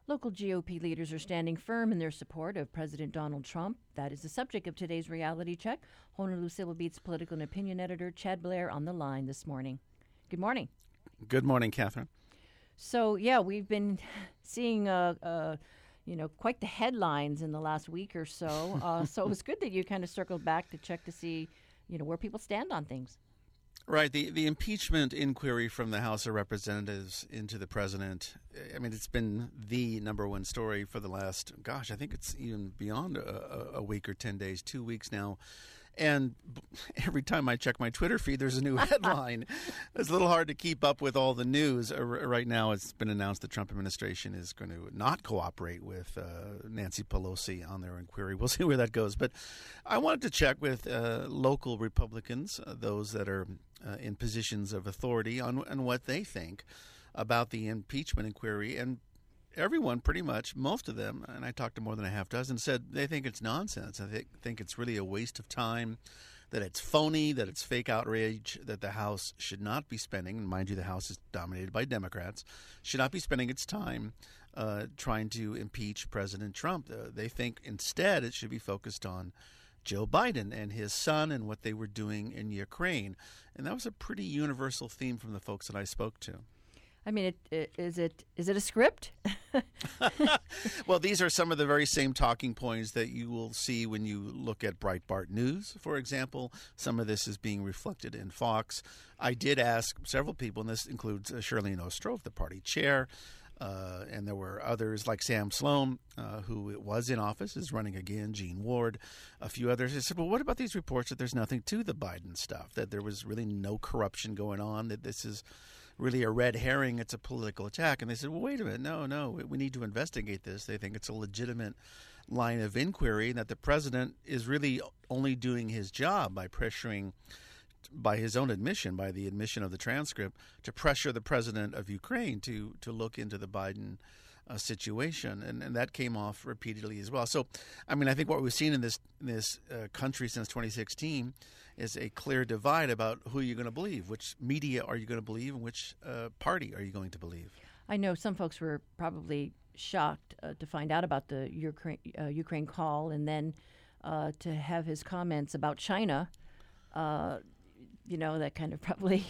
Local GOP leaders are standing firm in their support of President Donald Trump. That is the subject of today's reality check. Honolulu Civil Beat's political and opinion editor Chad Blair on the line this morning. Good morning. Good morning, Catherine. So, we've been seeing quite the headlines in the last week or so. So it was good that you kind of circled back to check to see, where people stand on things. Right. The impeachment inquiry from the House of Representatives into the president, I mean, it's been the number one story for the last, I think it's even beyond a week or 10 days, 2 weeks now. And every time I check my Twitter feed, there's a new headline. It's a little hard to keep up with all the news. Right now, it's been announced the Trump administration is going to not cooperate with Nancy Pelosi on their inquiry. We'll see where that goes. But I wanted to check with local Republicans, those that are in positions of authority, on what they think about the impeachment inquiry. And everyone, pretty much, most of them, and I talked to more than a half dozen, said they think it's nonsense. I think it's really a waste of time, that it's phony, that it's fake outrage, that the House should not be spending, and mind you, the House is dominated by Democrats, should not be spending its time trying to impeach President Trump. They think instead it should be focused on Joe Biden and his son and what they were doing in Ukraine. And that was a pretty universal theme from the folks that I spoke to. I mean, is it a script? Well, these are some of the very same talking points that you will see when you look at Breitbart News, for example. Some of this is being reflected in Fox. I did ask several people, and this includes Shirlene Ostrov, the party chair, and there were others like Sam Sloan, who was in office, is running again, Gene Ward, a few others. I said, well, what about these reports that there's nothing to the Biden stuff, that there was really no corruption going on, that this is really a red herring, it's a political attack? And they said, well, wait a minute, no, we need to investigate this. They think it's a legitimate line of inquiry, and that the president is really only doing his job by pressuring, by his own admission, by the admission of the transcript, to pressure the president of Ukraine to look into the Biden situation. And that came off repeatedly as well. So, I mean, I think what we've seen in this country since 2016 is a clear divide about who you're going to believe. Which media are you going to believe, and which party are you going to believe? I know some folks were probably shocked to find out about the Ukraine call, and then to have his comments about China. That kind of probably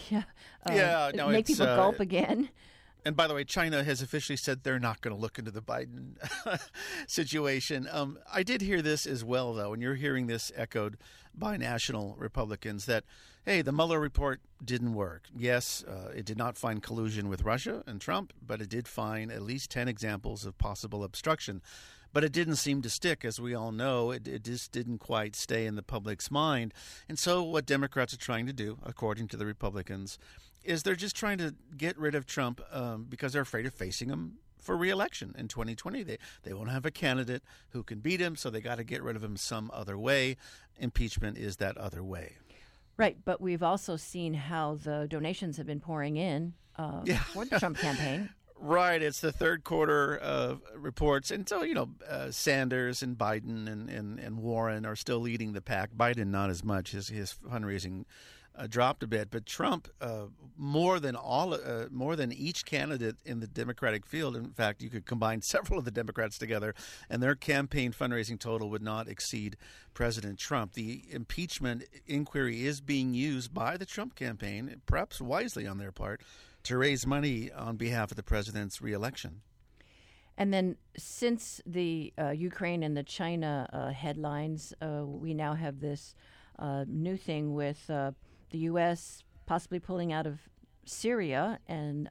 make people gulp again. And by the way, China has officially said they're not going to look into the Biden situation. I did hear this as well, though, and you're hearing this echoed by national Republicans, that, hey, the Mueller report didn't work. Yes, it did not find collusion with Russia and Trump, but it did find at least 10 examples of possible obstruction. But it didn't seem to stick, as we all know. It just didn't quite stay in the public's mind. And so what Democrats are trying to do, according to the Republicans, is they're just trying to get rid of Trump because they're afraid of facing him for re-election in 2020. They won't have a candidate who can beat him, so they got to get rid of him some other way. Impeachment is that other way. Right, but we've also seen how the donations have been pouring in for the Trump campaign. Right. It's the third quarter reports. And so, Sanders and Biden and Warren are still leading the pack. Biden, not as much. His fundraising dropped a bit. But Trump, more than each candidate in the Democratic field. In fact, you could combine several of the Democrats together, and their campaign fundraising total would not exceed President Trump. The impeachment inquiry is being used by the Trump campaign, perhaps wisely on their part, to raise money on behalf of the president's reelection. And then since the Ukraine and the China headlines, we now have this new thing with the U.S. possibly pulling out of Syria. And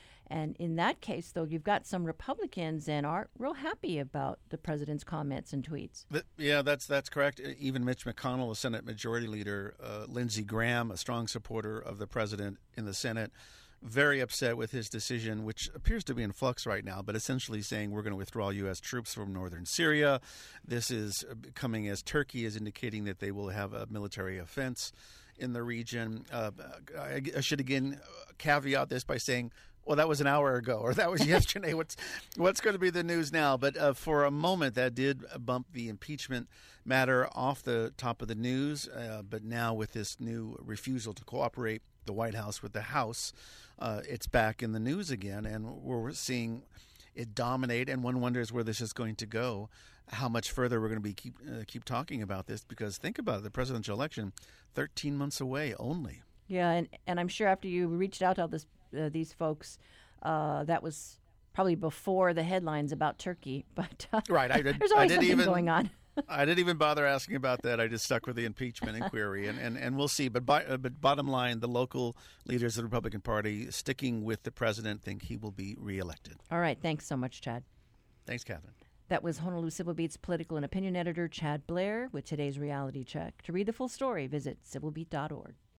in that case, though, you've got some Republicans and are real happy about the president's comments and tweets. Yeah, that's correct. Even Mitch McConnell, the Senate Majority Leader, Lindsey Graham, a strong supporter of the president in the Senate, very upset with his decision, which appears to be in flux right now, but essentially saying we're going to withdraw U.S. troops from northern Syria. This is coming as Turkey is indicating that they will have a military offense in the region. I should again caveat this by saying, well, that was an hour ago, or that was yesterday. What's going to be the news now? But for a moment, that did bump the impeachment matter off the top of the news. But now with this new refusal to cooperate, the White House with the House, it's back in the news again. And we're seeing it dominate, and one wonders where this is going to go, how much further we're going to be keep talking about this, because think about it, the presidential election, 13 months away only. Yeah, and I'm sure after you reached out to all these folks, that was probably before the headlines about Turkey. But right, there's always something going on. I didn't even bother asking about that. I just stuck with the impeachment inquiry, and we'll see. But bottom line, the local leaders of the Republican Party sticking with the president think he will be reelected. All right. Thanks so much, Chad. Thanks, Catherine. That was Honolulu Civil Beat's political and opinion editor, Chad Blair, with today's reality check. To read the full story, visit civilbeat.org.